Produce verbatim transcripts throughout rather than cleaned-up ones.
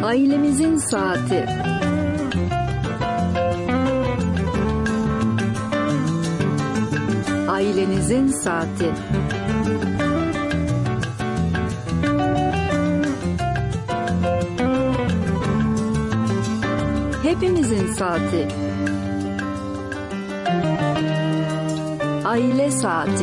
Ailemizin saati. Ailenizin saati. Hepimizin saati. Aile saati.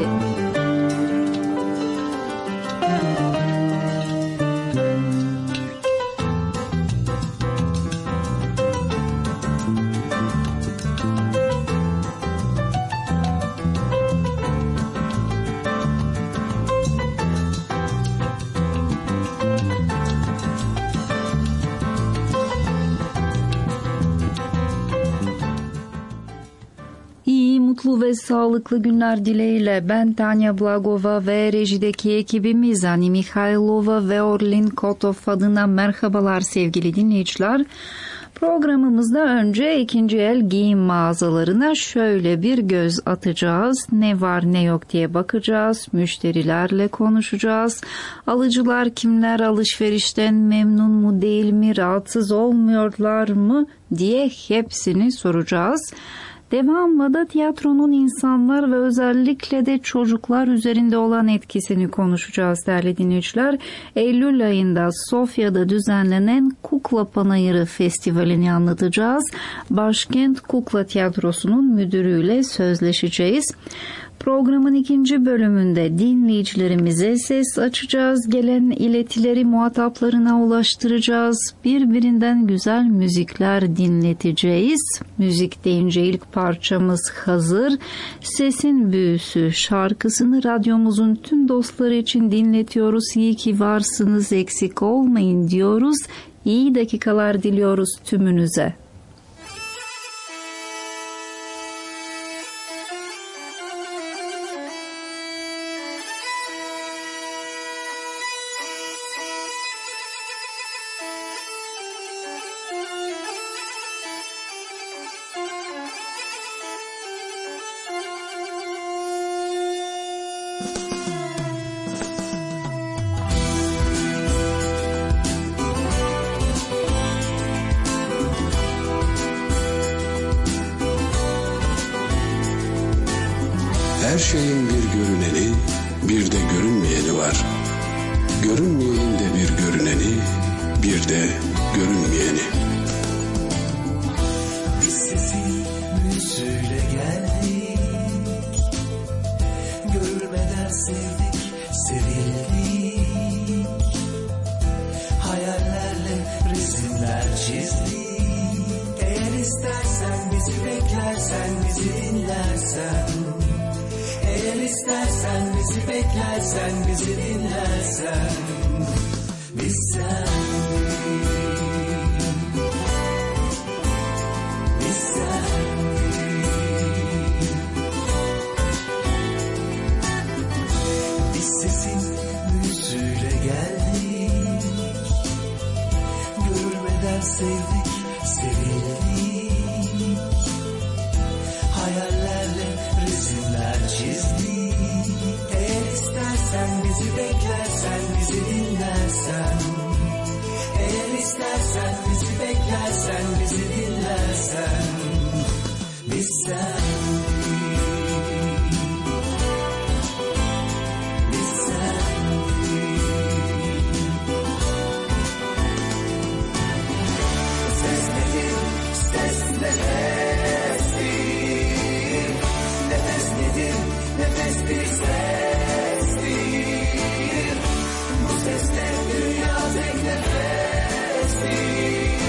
Mutlu ve sağlıklı günler dileğiyle ben Tanya Blagova ve rejideki ekibimiz Ani Mikhailova ve Orlin Kotov adına merhabalar sevgili dinleyiciler. Programımızda önce ikinci el giyim mağazalarına şöyle bir göz atacağız. Ne var ne yok diye bakacağız. Müşterilerle konuşacağız. Alıcılar kimler, alışverişten memnun mu değil mi, rahatsız olmuyorlar mı diye hepsini soracağız. Devamlı da tiyatronun insanlar ve özellikle de çocuklar üzerinde olan etkisini konuşacağız değerli dinleyiciler. Eylül ayında Sofya'da düzenlenen Kukla Panayırı Festivali'ni anlatacağız. Başkent Kukla Tiyatrosu'nun müdürüyle sözleşeceğiz. Programın ikinci bölümünde dinleyicilerimize ses açacağız. Gelen iletileri muhataplarına ulaştıracağız. Birbirinden güzel müzikler dinleteceğiz. Müzik deyince ilk parçamız hazır. Sesin Büyüsü şarkısını radyomuzun tüm dostları için dinletiyoruz. İyi ki varsınız, eksik olmayın diyoruz. İyi dakikalar diliyoruz tümünüze. Her şeyin bir görüneni, bir de görünmeyeni var. Görünmeyenin de bir görüneni, bir de görünmeyeni. Biz sesin müziğiyle geldik, görülmeden sevdik, sevildik. Hayallerle resimler çizdik. Eğer istersen bizi beklersen, bizi dinlersen. Eğer istersen bizi beklersen, bizi dinlersen, biz sendik, biz sendik. Biz sesin müziğiyle geldik, görülmeden sevdik, sevildik. Hayallerle resimler çizdik. Eğer istersen bizi beklersen, bizi dinlersen. Eğer istersen bizi beklersen, bizi dinlersen, biz sendik, biz sendik. Ses nedir, ses nefestir. Nefes nedir, nefes bir sestir. Bu sesle dünya tek nefestir.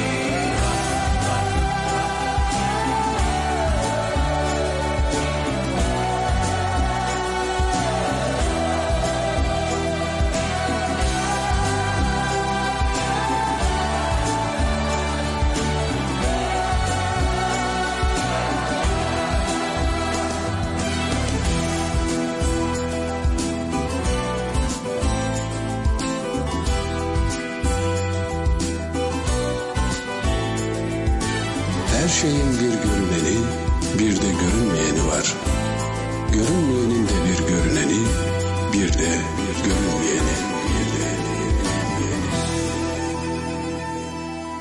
Her şeyin bir görüneni, bir de görünmeyeni var. Görünmeyenin de bir görüneni, bir de bir görünmeyeni. Bir de, bir de, bir de.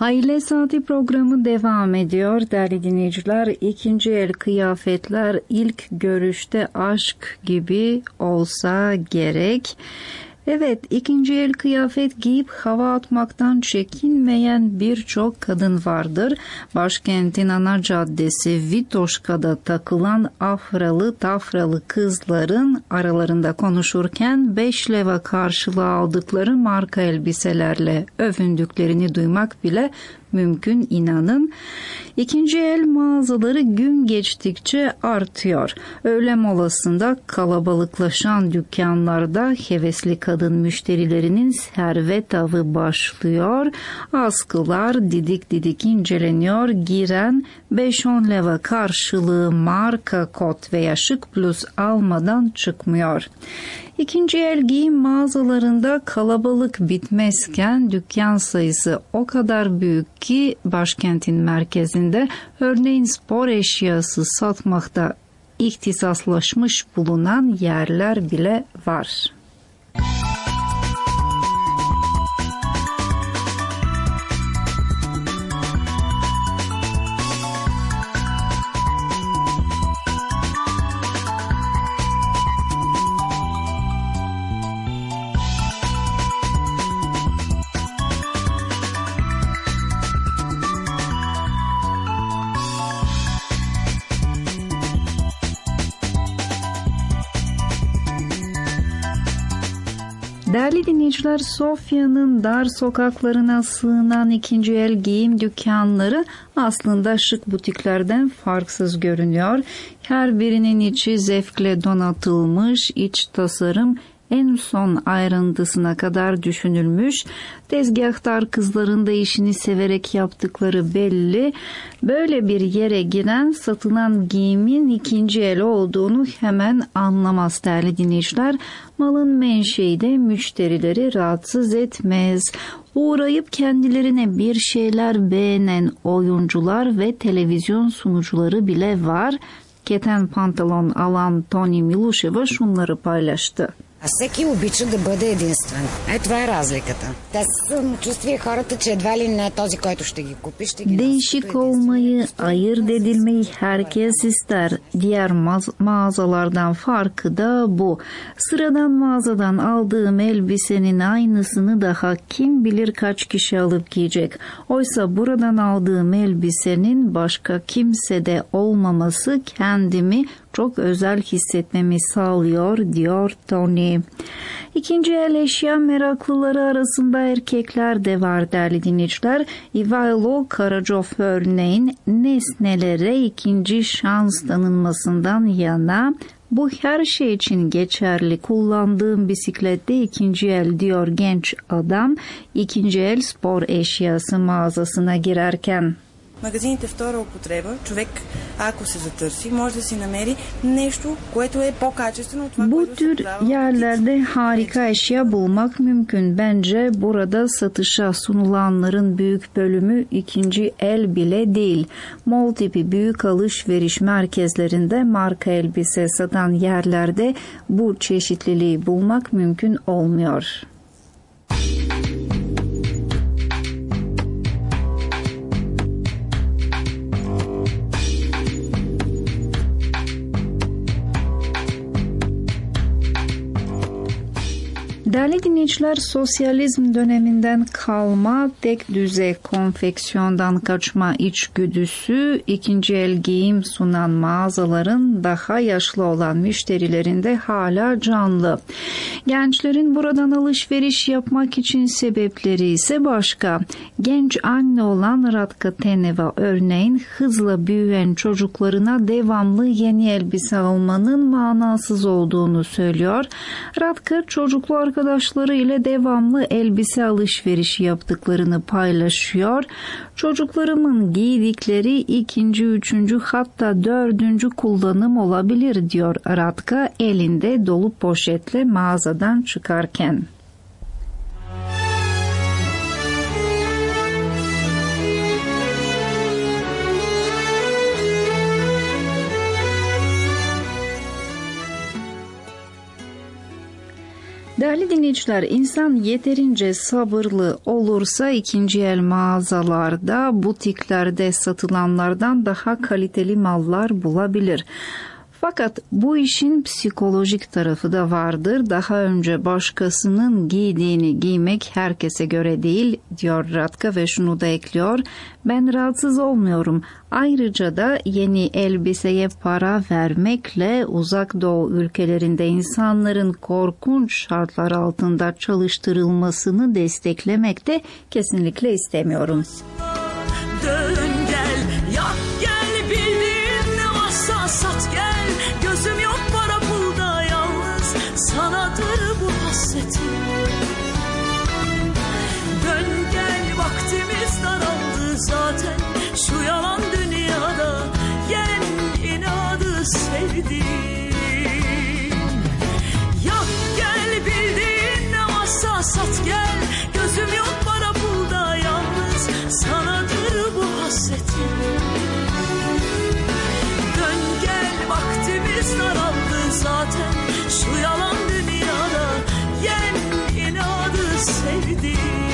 Aile Saati programı devam ediyor değerli dinleyiciler. İkinci el kıyafetler ilk görüşte aşk gibi olsa gerek. Evet, ikinci el kıyafet giyip hava atmaktan çekinmeyen birçok kadın vardır. Başkentin ana caddesi Vitoşka'da takılan afralı tafralı kızların aralarında konuşurken beş leva karşılığı aldıkları marka elbiselerle övündüklerini duymak bile mümkün, inanın. İkinci el mağazaları gün geçtikçe artıyor. Öğle molasında kalabalıklaşan dükkanlarda hevesli kadın müşterilerinin servet avı başlıyor. Askılar didik didik inceleniyor. Giren beş on leva karşılığı marka kot veya şık bluz almadan çıkmıyor. İkinci el giyim mağazalarında kalabalık bitmezken dükkan sayısı o kadar büyük ki başkentin merkezinde örneğin spor eşyası satmakta ihtisaslaşmış bulunan yerler bile var. Değerli dinleyiciler, Sofya'nın dar sokaklarına sığınan ikinci el giyim dükkanları aslında şık butiklerden farksız görünüyor. Her birinin içi zevkle donatılmış, iç tasarım en son ayrıntısına kadar düşünülmüş. Tezgahtar kızların da işini severek yaptıkları belli. Böyle bir yere giren satılan giyimin ikinci el olduğunu hemen anlamaz değerli dinleyiciler. Malın menşei de müşterileri rahatsız etmez. Uğrayıp kendilerine bir şeyler beğenen oyuncular ve televizyon sunucuları bile var. Keten pantolon alan Toni Милушева şunları paylaştı. А всеки обича да бъде единствен. Е, това е разликата. Те са самочувствие хората, че едва ли не този, който ще ги купи, ще ги Değişik olmayı, ayırt edilmeyi herkes ister. Diğer mağazalardan farkı da bu. Sıradan mağazadan aldığım elbisenin aynısını daha kim bilir kaç kişi alıp giyecek. Oysa buradan aldığım elbisenin başka kimsede olmaması kendimi çok özel hissetmemi sağlıyor, diyor Tony. İkinci el eşya meraklıları arasında erkekler de var değerli dinleyiciler. Ivailo Karacov örneğin nesnelere ikinci şans tanınmasından yana. Bu her şey için geçerli. Kullandığım bisiklette ikinci el, diyor genç adam ikinci el spor eşyası mağazasına girerken. Магазините втора употреба, човек, ако се затърси, може да си намери нещо, което е по-качествено от това, Bu което tür се продава. yerlerde harika eşya bulmak mümkün. Bence burada satışa sunulanların büyük bölümü ikinci el bile değil. Mall tipi büyük alışveriş merkezlerinde marka elbise satan yerlerde bu çeşitliliği bulmak mümkün olmuyor. Değerli dinleyiciler, sosyalizm döneminden kalma tek düze konfeksiyondan kaçma içgüdüsü ikinci el giyim sunan mağazaların daha yaşlı olan müşterilerinde hala canlı. Gençlerin buradan alışveriş yapmak için sebepleri ise başka. Genç anne olan Radka Teneva örneğin hızla büyüyen çocuklarına devamlı yeni elbise almanın manasız olduğunu söylüyor. Radka çocuklu arkadaşları ile devamlı elbise alışverişi yaptıklarını paylaşıyor. Çocuklarımın giydikleri ikinci, üçüncü hatta dördüncü kullanım olabilir, diyor Radka elinde dolu poşetle mağazadan çıkarken. Değerli dinleyiciler, insan yeterince sabırlı olursa ikinci el mağazalarda, butiklerde satılanlardan daha kaliteli mallar bulabilir. Fakat bu işin psikolojik tarafı da vardır. Daha önce başkasının giydiğini giymek herkese göre değil, diyor Radka ve şunu da ekliyor. Ben rahatsız olmuyorum. Ayrıca da yeni elbiseye para vermekle Uzak Doğu ülkelerinde insanların korkunç şartlar altında çalıştırılmasını desteklemek de kesinlikle istemiyorum. Dön gel, yak gel, bildiğin ne varsa sat gel. Gözüm yok para pulda, yalnız sanadır bu hasretim. Dön gel, vaktimiz daraldı zaten şu yalan dünyada. Yen inadı sevdim. Yak gel, bildiğin ne varsa sat gel. Gözüm yok para pulda, yalnız sanadır bu hasretim. Dön gel, vaktimiz daraldı zaten şu yalan dünyada. Yen inadı sevdim.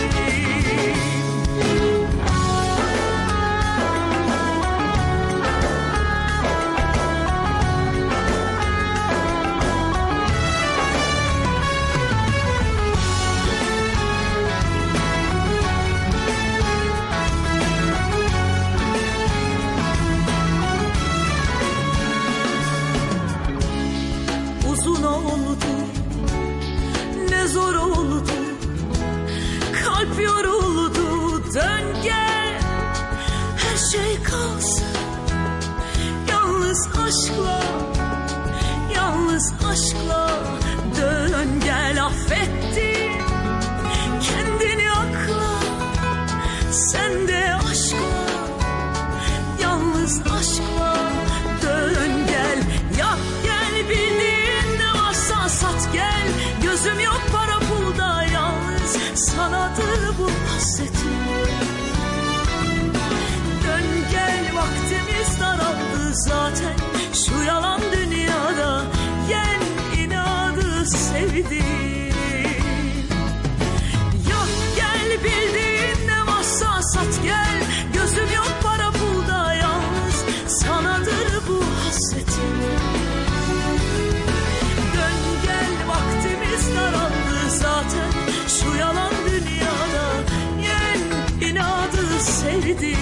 Uzun oldu, ne zor oldu, kalp yoruldu. Dön gel, her şey kalsın, yalnız aşkla, yalnız aşkla. Dön gel, affettim kendini akla, sen de aşkla, yalnız aşkla. Dön gel, yak gel, bildiğin ne varsa sat gel. Gözüm yok para pulda, yalnız sanadır bu hasretim. Dön gel, vaktimiz daraldı zaten şu yalan dünyada. Yen inadı sevdim. Yak gel, bildiğin ne varsa sat gel. Gözüm yok para pulda, yalnız sanadır bu hasretim. Dön gel, vaktimiz daraldı zaten şu yalan dünyada. Yen inadı sevdim.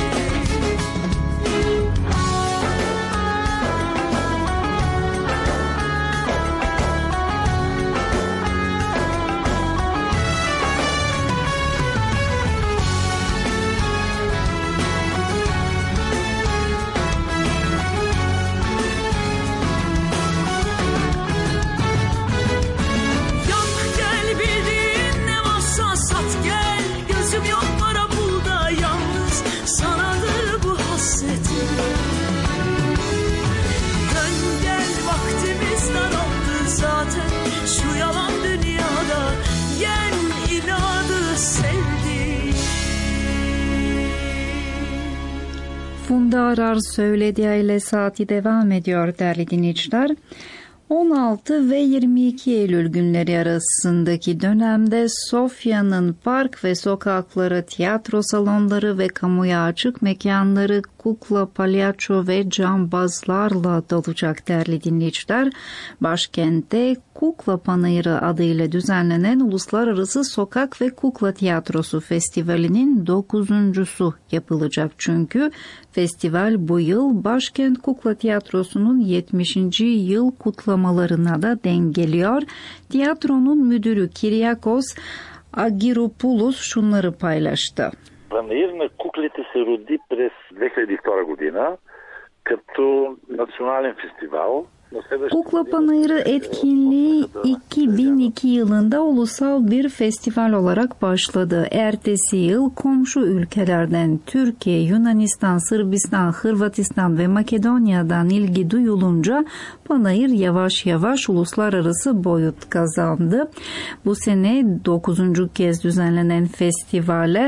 Funda Arar söylediği ile saati devam ediyor değerli dinleyiciler. on altı ve yirmi iki Eylül günleri arasındaki dönemde Sofya'nın park ve sokakları, tiyatro salonları ve kamuya açık mekanları kukla, palyaço ve cambazlarla dolacak değerli dinleyiciler. Başkentte Kukla Panayırı adıyla düzenlenen Uluslararası Sokak ve Kukla Tiyatrosu Festivali'nin dokuzuncusu yapılacak çünkü festival bu yıl Başkent Kukla Tiyatrosu'nun yetmişinci yıl kutlamalarına da denk geliyor. Tiyatronun müdürü Kyriakos Agiropoulos şunları paylaştı. Панаир на куклите се роди през две хиляди и втора година като национален фестивал. Kukla Panayırı etkinliği iki bin iki yılında ulusal bir festival olarak başladı. Ertesi yıl komşu ülkelerden Türkiye, Yunanistan, Sırbistan, Hırvatistan ve Makedonya'dan ilgi duyulunca Panayır yavaş yavaş uluslararası boyut kazandı. Bu sene dokuzuncu kez düzenlenen festivale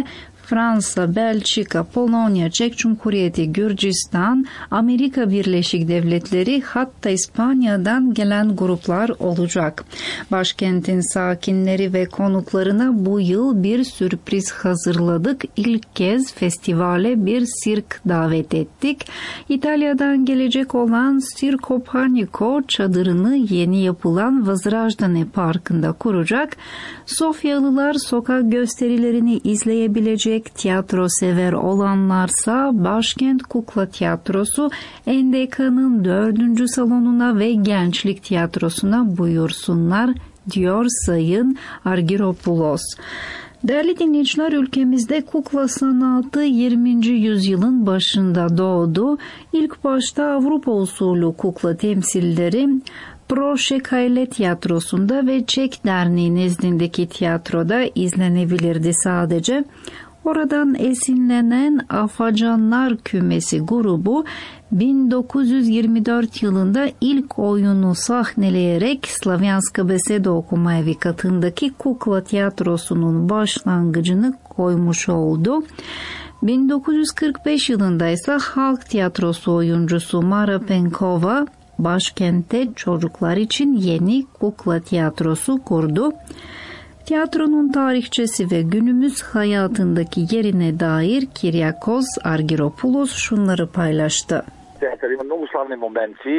Fransa, Belçika, Polonya, Çek Cumhuriyeti, Gürcistan, Amerika Birleşik Devletleri, hatta İspanya'dan gelen gruplar olacak. Başkentin sakinleri ve konuklarına bu yıl bir sürpriz hazırladık. İlk kez festivale bir sirk davet ettik. İtalya'dan gelecek olan Circo Panico çadırını yeni yapılan Vazrajdane Parkı'nda kuracak. Sofyalılar sokak gösterilerini izleyebilecek, tiyatro sever olanlarsa Başkent Kukla Tiyatrosu N D K'nın dördüncü salonuna ve Gençlik Tiyatrosu'na buyursunlar, diyor Sayın Argyropoulos. Değerli dinleyiciler, ülkemizde kukla sanatı yirminci yüzyılın başında doğdu. İlk başta Avrupa usulü kukla temsilleri Proşekayle Tiyatrosu'nda ve Çek Derneği nezdindeki tiyatroda izlenebilirdi sadece. Oradan esinlenen Afacanlar Kümesi grubu bin dokuz yüz yirmi dört yılında ilk oyunu sahneleyerek Slavyanska Beseda Okuma Evi katındaki kukla tiyatrosunun başlangıcını koymuş oldu. bin dokuz yüz kırk beş yılında ise halk tiyatrosu oyuncusu Mara Penkova başkentte çocuklar için yeni kukla tiyatrosu kurdu. Tiyatronun tarihçesi ve günümüz hayatındaki yerine dair Kyriakos Argyropoulos şunları paylaştı. Театър има много славни моменти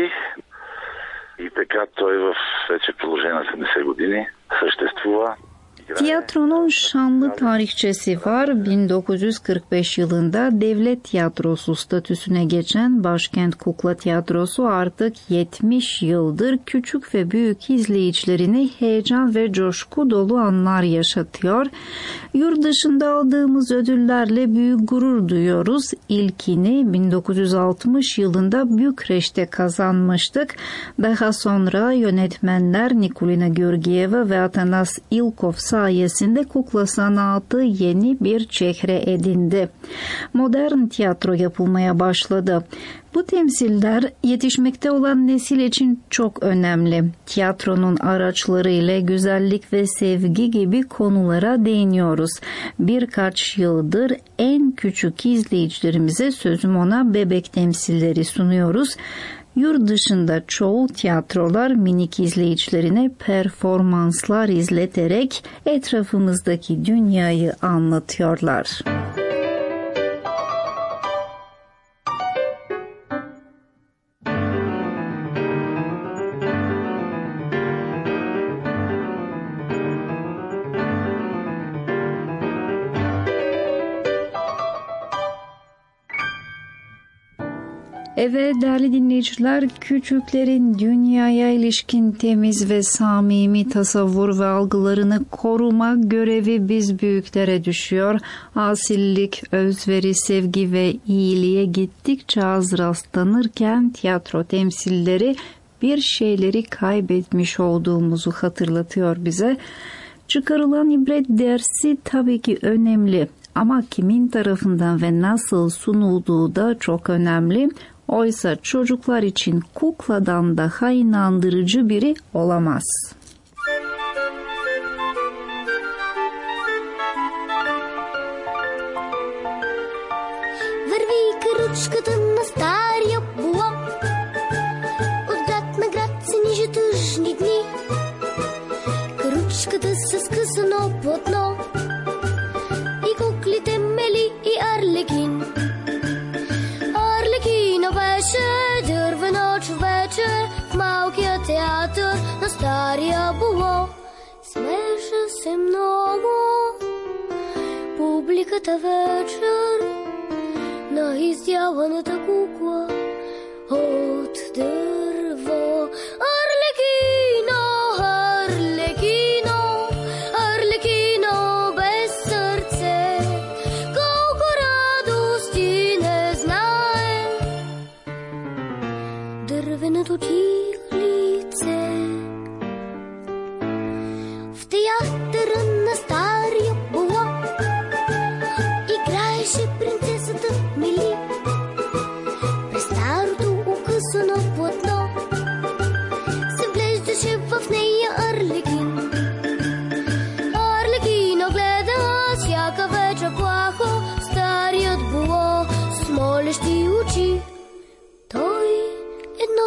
и така той в вече продължение на седемдесет години съществува. Tiyatronun şanlı tarihçesi var. bin dokuz yüz kırk beş yılında devlet tiyatrosu statüsüne geçen Başkent Kukla Tiyatrosu artık yetmiş yıldır küçük ve büyük izleyicilerini heyecan ve coşku dolu anlar yaşatıyor. Yurt dışında aldığımız ödüllerle büyük gurur duyuyoruz. İlkini bin dokuz yüz altmış yılında Bükreş'te kazanmıştık. Daha sonra yönetmenler Nikolina Georgieva ve Atanas Ilkov sayesinde kukla sanatı yeni bir çehre edindi. Modern tiyatro yapılmaya başladı. Bu temsiller yetişmekte olan nesil için çok önemli. Tiyatronun araçları ile güzellik ve sevgi gibi konulara değiniyoruz. Birkaç yıldır en küçük izleyicilerimize sözüm ona bebek temsilleri sunuyoruz. Yurt dışında çoğu tiyatrolar minik izleyicilerine performanslar izleterek etrafımızdaki dünyayı anlatıyorlar. Evet değerli dinleyiciler, küçüklerin dünyaya ilişkin temiz ve samimi tasavvur ve algılarını koruma görevi biz büyüklere düşüyor. Asillik, özveri, sevgi ve iyiliğe gittikçe az rastlanırken tiyatro temsilleri bir şeyleri kaybetmiş olduğumuzu hatırlatıyor bize. Çıkarılan ibret dersi tabii ki önemli ama kimin tarafından ve nasıl sunulduğu da çok önemli. Oysa çocuklar için kukladan daha inandırıcı biri olamaz. Върви каручката на стария блок, от град на град се ниже тъжни дни. Каручката с скъсано платно и куклите Мели и Арлекин. Арлекина беше дървено човече в малкия театър на стария блок. Смееше се много публиката вечер на издяваната кукла от дърво. Арлекино, Арлекино, Арлекино без сърце, колко радости не знае дървеното ти лице. В театъра на стария блок играеше принцесата Мели. През старото укъсано платно се вглеждаше в нея Арлекин. Арлекино гледа всяка вечер плахо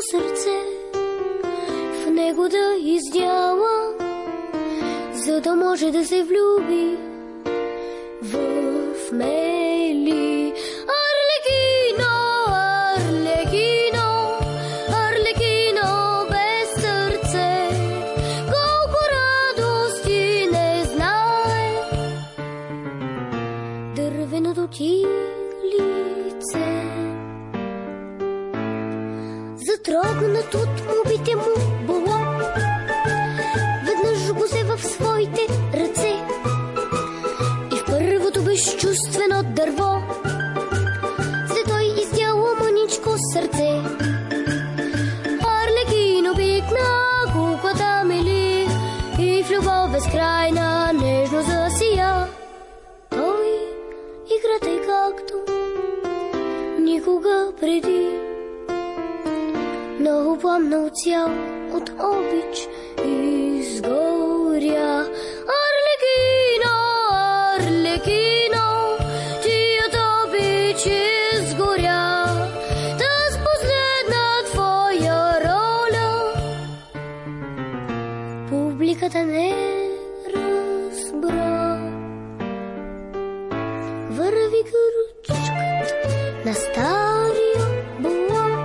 сърце, в него да издяла, за да може да се влюби в Мели. Арлекино, Арлекино, Арлекино без сърце, колко радости не знае дървеното ти лице. Затрогнат от мобите му боло, веднъж го взе в своите ръце и в първото безчувствено дърво взе той издяло мъничко сърце. Арлекино пикна куклата Мели и в любов безкрайна нежно засия. Той игра тъй както никога преди, много пламнал цял от обич изгоря. Арлекино, Арлекино, тият обич изгоря, таз последна твоя роля публиката не разбра. Върви гърчкът на стария болон,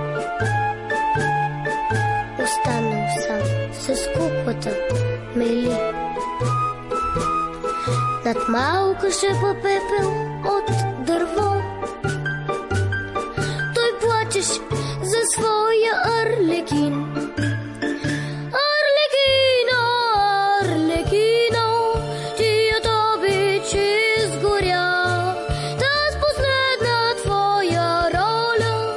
останал сам с куклата Мели. Над малка шепа пепел от дърво, той плачеше за своя Арлекин. Арлекино, Арлекино, тият обич изгоря, таз последна твоя роля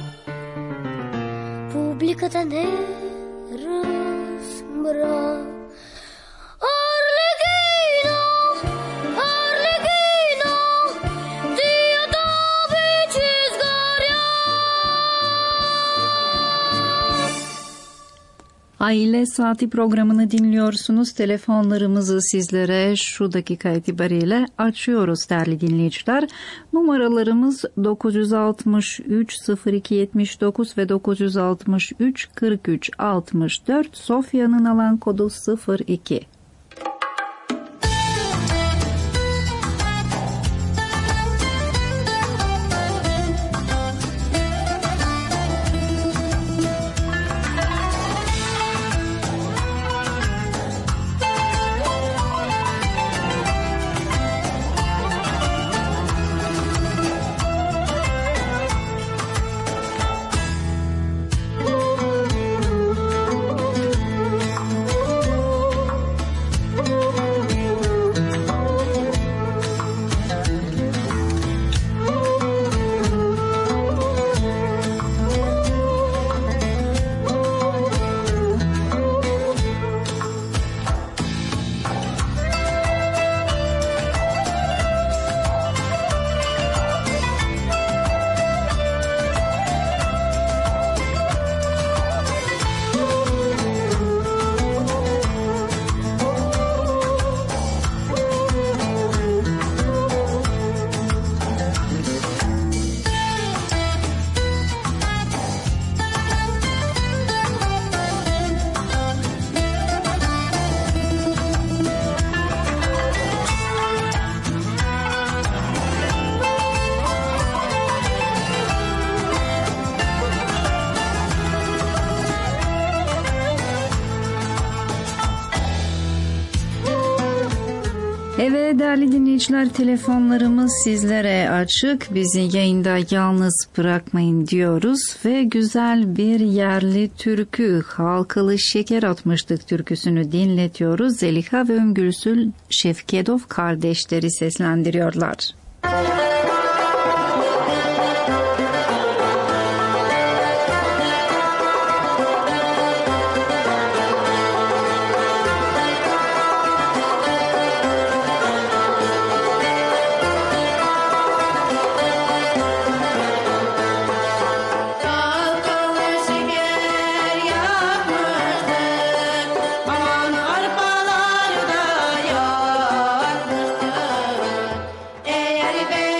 публиката не разбра. Арлекино, Арлекино, тият обич izgorя. Aile Saati programını dinliyorsunuz. Telefonlarımızı sizlere şu dakika itibariyle açıyoruz değerli dinleyiciler. Numaralarımız dokuz yüz altmış üç sıfır iki yetmiş dokuz ve dokuz yüz altmış üç kırk üç altmış dört. Sofya'nın alan kodu sıfır iki. Evet değerli dinleyiciler, telefonlarımız sizlere açık. Bizi yayında yalnız bırakmayın diyoruz ve güzel bir yerli türkü, Halkalı Şeker Atmıştık türküsünü dinletiyoruz. Zeliha ve Ömgülsül Şevkedov kardeşleri seslendiriyorlar. Eğer ben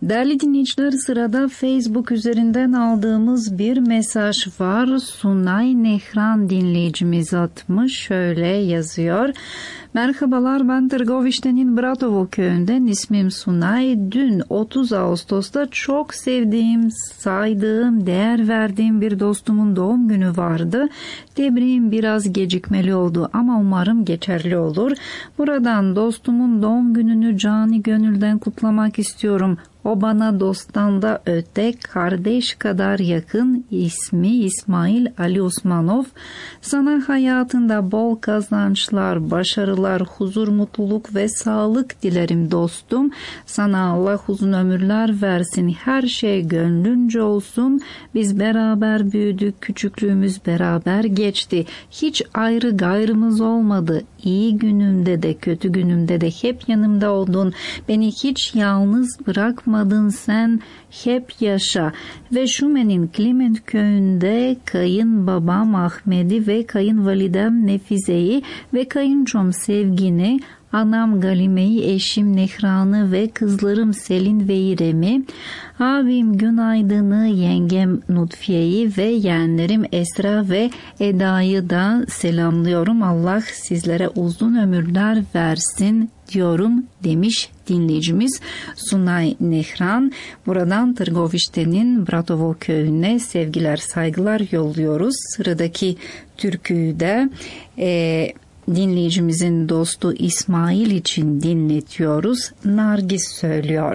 Değerli dinleyiciler, sırada Facebook üzerinden aldığımız bir mesaj var. Sunay Nehran dinleyicimiz atmış, şöyle yazıyor. Merhabalar, ben Tırgovişte'nin Bratovo köyünden, ismim Sunay. Dün otuz Ağustos'ta çok sevdiğim, saydığım, değer verdiğim bir dostumun doğum günü vardı. Tebriğim biraz gecikmeli oldu ama umarım geçerli olur. Buradan dostumun doğum gününü cani gönülden kutlamak istiyorum. O bana dosttan da öte, kardeş kadar yakın. İsmi İsmail Ali Osmanov. Sana hayatında bol kazançlar, başarılar, huzur, mutluluk ve sağlık dilerim dostum. Sana Allah uzun ömürler versin. Her şey gönlünce olsun. Biz beraber büyüdük, küçüklüğümüz beraber geçti. Hiç ayrı gayrımız olmadı. İyi günümde de kötü günümde de hep yanımda oldun. Beni hiç yalnız bırakmadın sen. Hep yaşa. Ve Şumen'in Kliment köyünde kayınbabam Ahmet'i ve kayınvalidem Nefize'yi ve kayınçom Sevgin'i, anam Galime'yi, eşim Nehran'ı ve kızlarım Selin ve İrem'i, abim Günaydın'ı, yengem Nutfiye'yi ve yeğenlerim Esra ve Eda'yı da selamlıyorum. Allah sizlere uzun ömürler versin diyorum demiş dinleyicimiz Sunay Nehran. Buradan Tırgovişte'nin Bratovo köyüne sevgiler, saygılar yolluyoruz. Sıradaki türküyü de e, dinleyicimizin dostu İsmail için dinletiyoruz. Nargis söylüyor.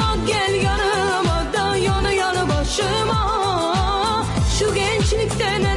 Şu gençlikten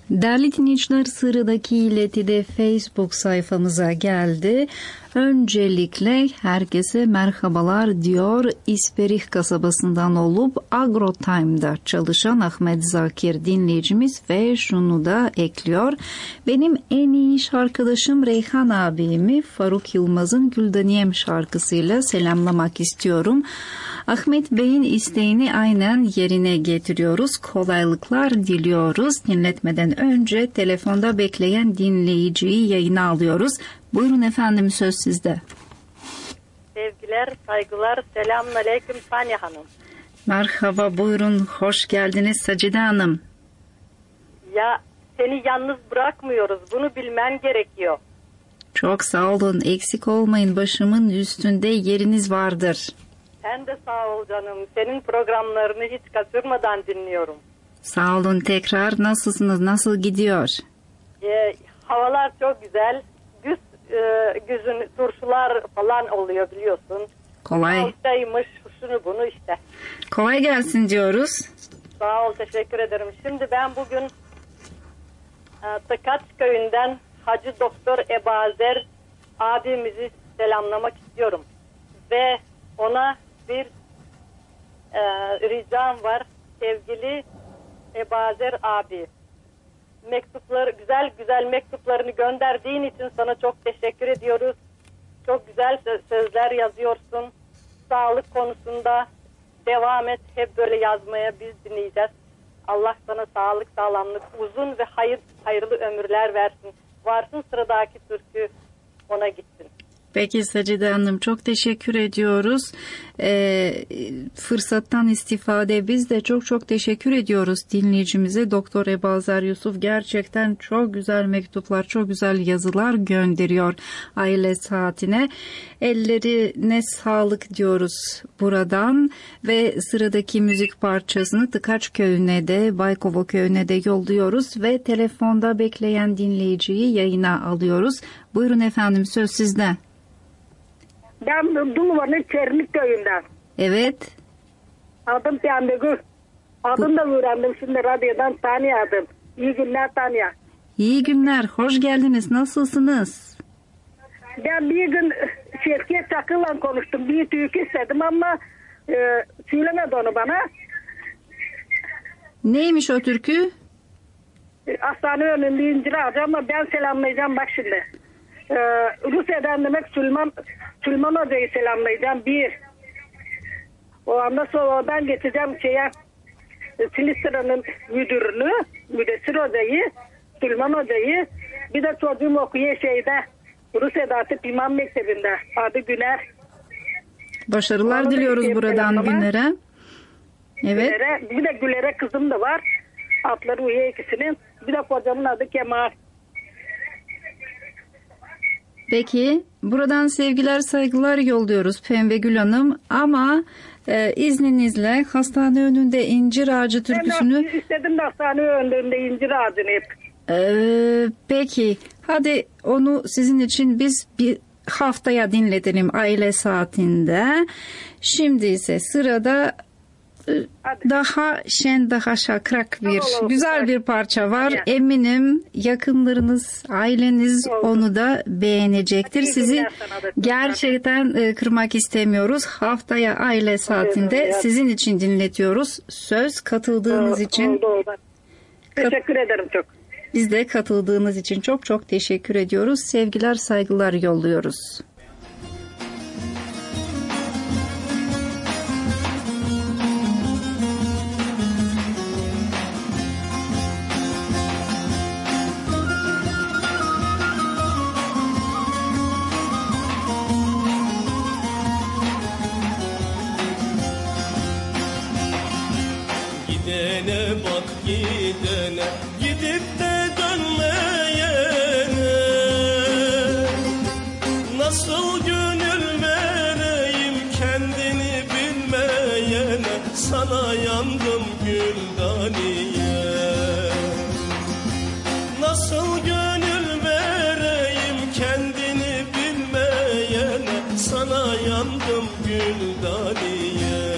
Değerli dinleyiciler, sıradaki ileti de Facebook sayfamıza geldi. Öncelikle herkese merhabalar diyor. İsperih kasabasından olup Agrotime'da çalışan Ahmet Zakir dinleyicimiz ve şunu da ekliyor. Benim en iyi iş arkadaşım Reyhan abimi Faruk Yılmaz'ın Güldaniyem şarkısıyla selamlamak istiyorum. Ahmet Bey'in isteğini aynen yerine getiriyoruz. Kolaylıklar diliyoruz. Dinletmeden önce telefonda bekleyen dinleyiciyi yayına alıyoruz. Buyurun efendim, söz sizde. Sevgiler, saygılar, selamünaleyküm Tanya Hanım. Merhaba, buyurun, hoş geldiniz Sacide Hanım. Ya seni yalnız bırakmıyoruz, bunu bilmen gerekiyor. Çok sağ olun, eksik olmayın, başımın üstünde yeriniz vardır. Sen de sağ ol canım, senin programlarını hiç kaçırmadan dinliyorum. Sağ olun tekrar, nasılsınız, nasıl gidiyor? Ee, havalar çok güzel. Güz, e, güzün turşular falan oluyor biliyorsun. Kolay. Altaymış, şunu bunu işte. Kolay gelsin diyoruz. Sağ ol, teşekkür ederim. Şimdi ben bugün e, Tıkaç köyünden Hacı Doktor Ebazer abimizi selamlamak istiyorum. Ve ona bir e, ricam var. Sevgili Ebazer abi, mektupları, güzel güzel mektuplarını gönderdiğin için sana çok teşekkür ediyoruz. Çok güzel sözler yazıyorsun. Sağlık konusunda devam et. Hep böyle yazmaya biz dinleyeceğiz. Allah sana sağlık, sağlamlık, uzun ve hayır, hayırlı ömürler versin. Varsın sıradaki türkü ona gitsin. Peki Sacide Hanım, çok teşekkür ediyoruz. Ee, fırsattan istifade biz de çok çok teşekkür ediyoruz dinleyicimize. Doktor Ebazer Yusuf gerçekten çok güzel mektuplar, çok güzel yazılar gönderiyor aile saatine. Ellerine sağlık diyoruz buradan ve sıradaki müzik parçasını Tıkaç köyüne de Baykova köyüne de yolluyoruz ve telefonda bekleyen dinleyiciyi yayına alıyoruz. Buyurun efendim, söz sizde. Ben Dulvan'ın Çernik köyünden. Evet. Adım Pembegül. Adım da öğrendim şimdi radyodan, Tanya adım. İyi günler Tanya. İyi günler, hoş geldiniz. Nasılsınız? Ben bir gün Şevket Çakır'la konuştum. Bir türkü istedim ama e, söylemedi onu bana. Neymiş o türkü? E, hastane önünde incir ağacı ama ben selamlayacağım bak şimdi. E, Rusya'dan demek Süleyman, Süleyman Hoca'yı selamlayacağım bir. O anda sonra ben geçeceğim şeye Silistra'nın müdürünü, Müdessir Hoca'yı, Süleyman Hoca'yı, bir de çocuğum okuyor şeyde Rusya'da Atıp İmam Mektebi'nde adı Güner. Başarılar onu diliyoruz buradan Güner'e. Evet. Güler'e, bir de Güler'e kızım da var. Adları uyuyor ikisinin. Bir de kocamın adı Kemal. Peki, buradan sevgiler, saygılar yolluyoruz Pembe Gül Hanım ama e, izninizle hastane önünde incir ağacı türküsünü... Ben istedim de hastane önünde incir ağacını hep. Ee, peki, hadi onu sizin için biz bir haftaya dinletelim aile saatinde. Şimdi ise sırada Hadi. daha şen, daha şakrak bir olur, güzel olur. bir parça var. Yani. Eminim yakınlarınız, aileniz olur. onu da beğenecektir. Hadi, sizi gerçekten e, kırmak istemiyoruz. Haftaya aile saatinde olur, sizin için dinletiyoruz. Söz katıldığınız olur, için. Oldu, oldu. Teşekkür Kat- ederim çok. Biz de katıldığınız için çok çok teşekkür ediyoruz. Sevgiler, saygılar yolluyoruz. Gidene bak gidene, gidip de dönmeyene, nasıl gönül vereyim kendini bilmeyene, sana yandım Güldaniye. Nasıl gönül vereyim kendini bilmeyene, sana yandım Güldaniye.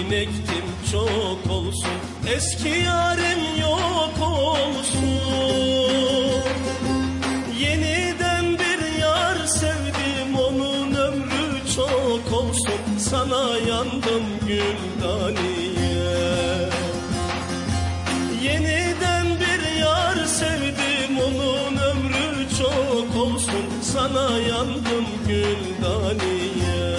ektim çok olsun, eski yarim yok olsun. Yeniden bir yar sevdim, onun ömrü çok olsun. Sana yandım Güldaniye. Yeniden bir yar sevdim, onun ömrü çok olsun. Sana yandım Güldaniye.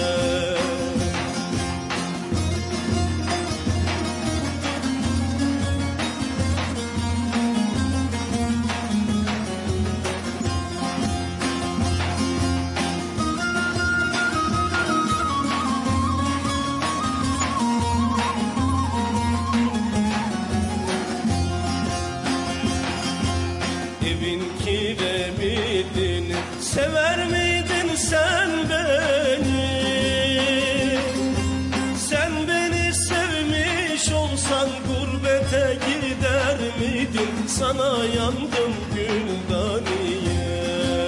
Sever miydin sen beni? Sen beni sevmiş olsan gurbete gider miydin? Sana yandım Güldaniye.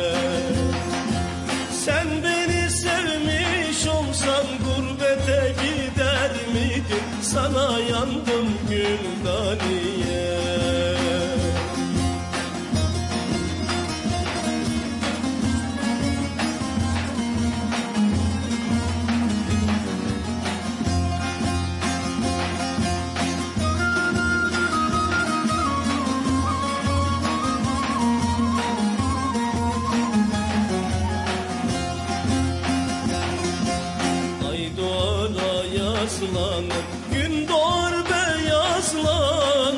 Sen beni sevmiş olsan gurbete gider miydin? Sana yandım Güldaniye. Gün doğar beyazlanır.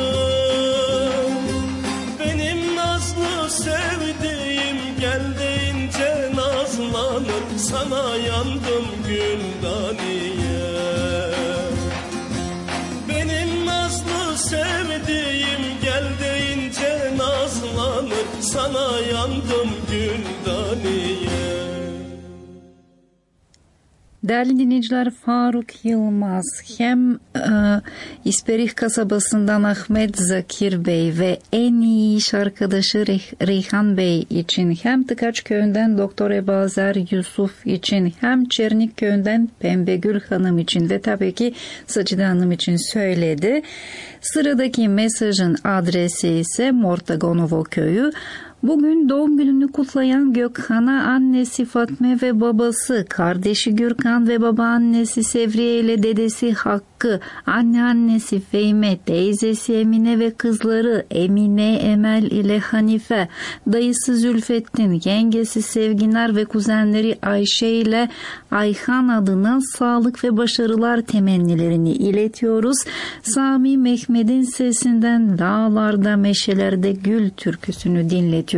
Benim nazlı sevdiğim gel deyince nazlanır. Sana yandım Güldaniye. Benim nazlı sevdiğim gel deyince nazlanır. Sana yandım Güldaniye. Değerli dinleyiciler, Faruk Yılmaz hem e, İsperih kasabasından Ahmet Zakir Bey ve en iyi iş arkadaşı Rey- Reyhan Bey için, hem Tıkaç köyünden Doktor Ebazer Yusuf için, hem Çernik köyünden Pembegül Hanım için ve tabii ki Sacide Hanım için söyledi. Sıradaki mesajın adresi ise Mortagonovo köyü. Bugün doğum gününü kutlayan Gökhan'a annesi Fatme ve babası, kardeşi Gürkan ve babaannesi Sevriye ile dedesi Hakkı, anneannesi Fehime, teyzesi Emine ve kızları Emine, Emel ile Hanife, dayısı Zülfettin, yengesi Sevginer ve kuzenleri Ayşe ile Ayhan adına sağlık ve başarılar temennilerini iletiyoruz. Sami Mehmet'in sesinden Dağlarda Meşelerde Gül türküsünü dinletiyoruz.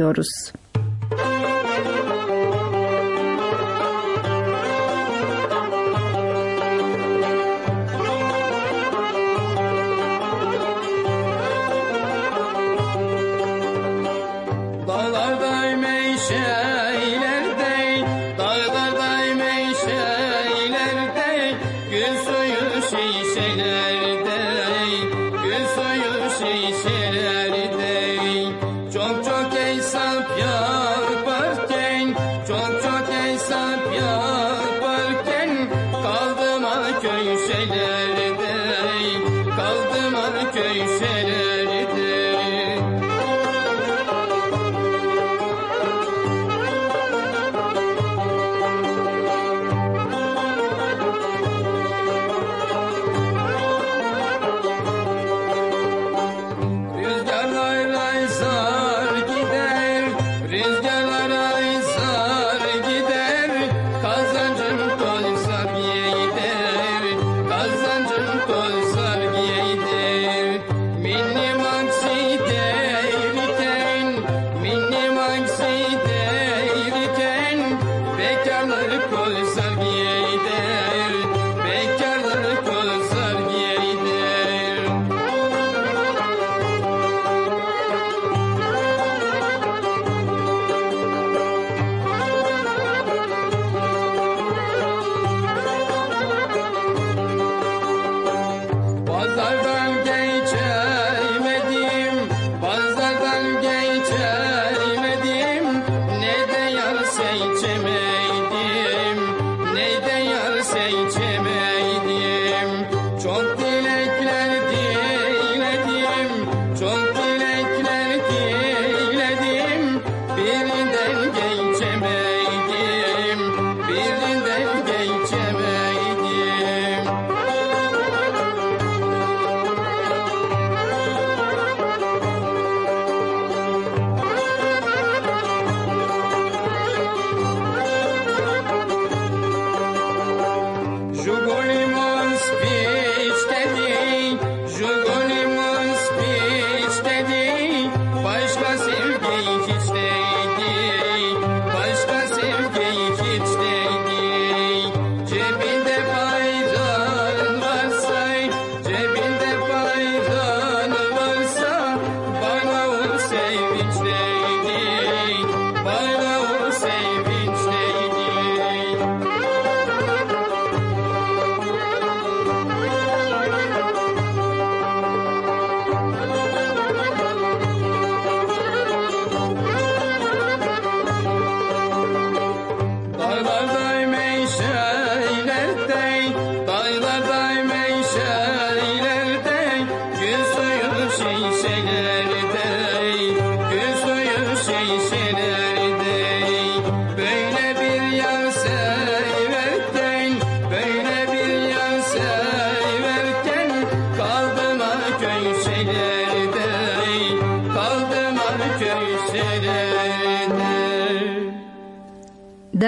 Dağlarda meşelerde, dağlarda meşelerde, gül suyu şişelerde, gül suyu şişelerde, çok çok hesap yaparken, çok çok hesap yaparken, kaldım ar köşelerde, kaldım ar köşelerde.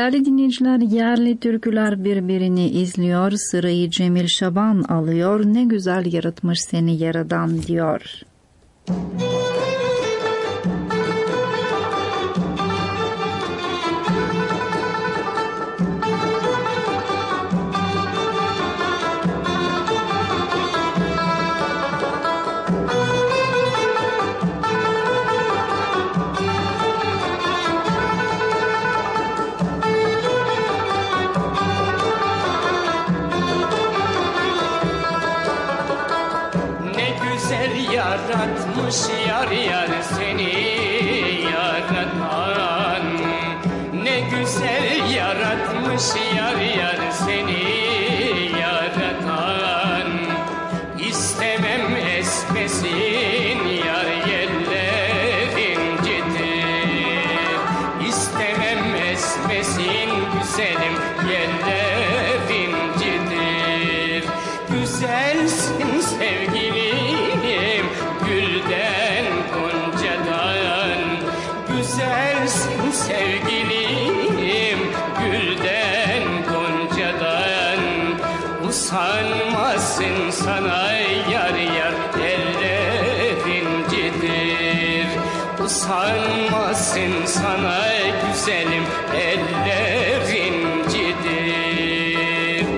Değerli dinleyiciler, yerli türküler birbirini izliyor. Sırayı Cemil Şaban alıyor. Ne güzel yaratmış seni yaradan diyor. Yaratmış yar yar seni yaratan, ne güzel yaratmış yar yar seni yaratan. İstemem esmesin yar yerlerin cidir, İstemem esmesin güzelim yerlerin cidir. Güzelsin sevgilim gülden goncadan, güzelsin sevgilim gülden goncadan. Usanmasın sana yar yar ellerin cidir, usanmasın sana güzelim ellerin cidir.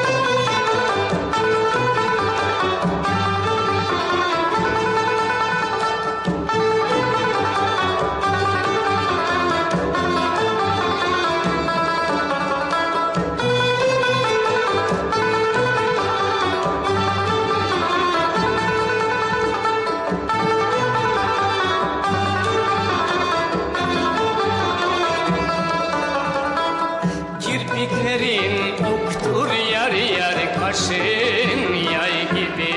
Kirpiklerin oktur yar yar kaşın yay gibi,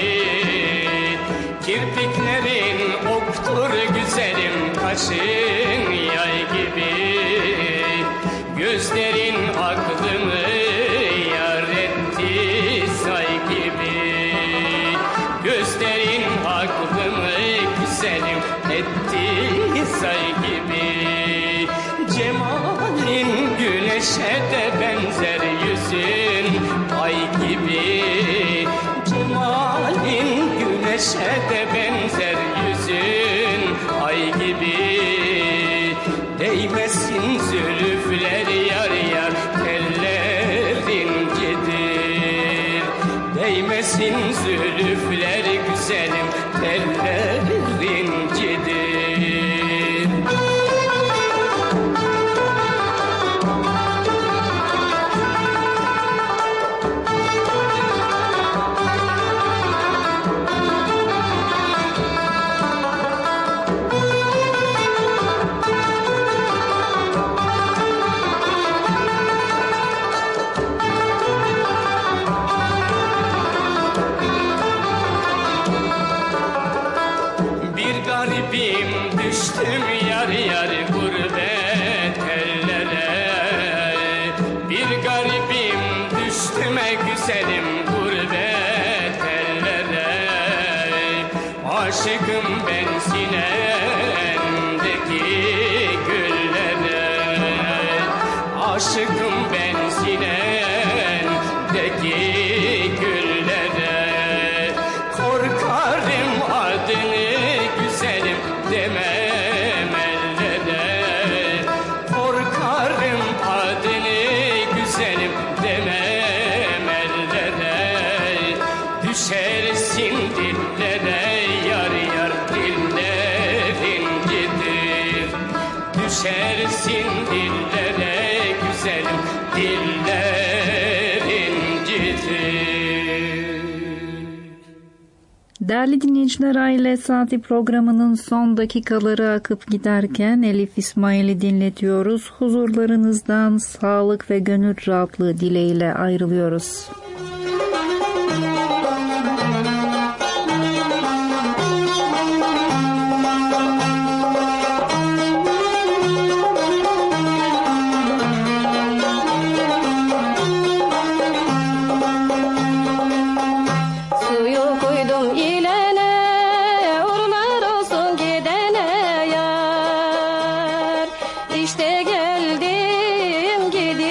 kirpiklerin oktur güzelim kaşın yay gibi. Gözlerin aklımı yar etti say gibi, gözlerin aklımı güzelim etti say gibi. Cemalin güneşe de benzer yüzün ay gibi, cemalin güneşe de benzer yüzün ay gibi. Değmesin zülüfler yar yar tellerin cidir, değmesin zülüfler güzelim tellerin cidir. Düştüm yar yar gurbet ellere, bir garibim düştüm ey güzelim gurbet ellere. Aşıkım ben sinemdeki güllere, aşıkım ben sinemdeki güllere. Korkarım adını güzelim demem ellere, korkarım adını güzelim demem ellere. Düşersin dillere yar yar dillerin gidir, düşersin dillere güzelim dillerin gidir. Değerli dinleyiciler, Aile Saati programının son dakikaları akıp giderken Elif İsmail'i dinletiyoruz. Huzurlarınızdan sağlık ve gönül rahatlığı dileğiyle ayrılıyoruz. İşte geldim gidiyorum.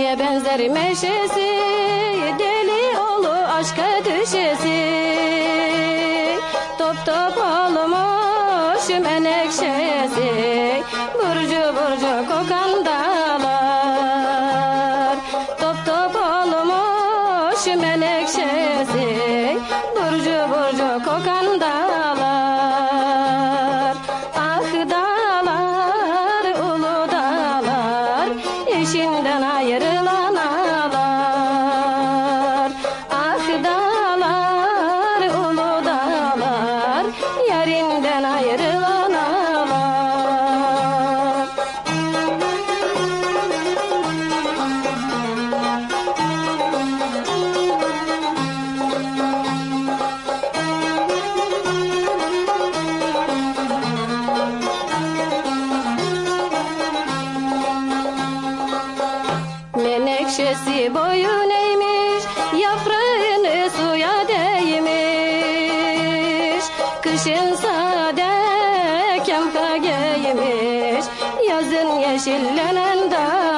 Güllüye benzer meşesi, deli olu aşka düşesi. Top top olmuş menekşesi, burcu burcu kokan dağlar. Top top olmuş menekşesi, burcu burcu kokan dağlar. Ah dağlar, ulu dağlar, eşinden ayrılan ağlar. Ah dağlar, ulu dağlar, yarinden ayrılan ağlar. Menekşesi boyun eğmiş, yaprağını suya değmiş. Kışın sade kemka giymiş, yazın yeşillenen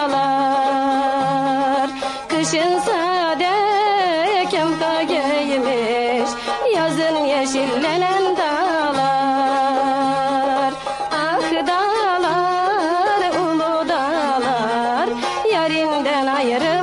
dağlar. Kışın sade kemka giymiş, yazın yeşillenen dağlar. Ah dağlar, ulu dağlar, yarinden ayrı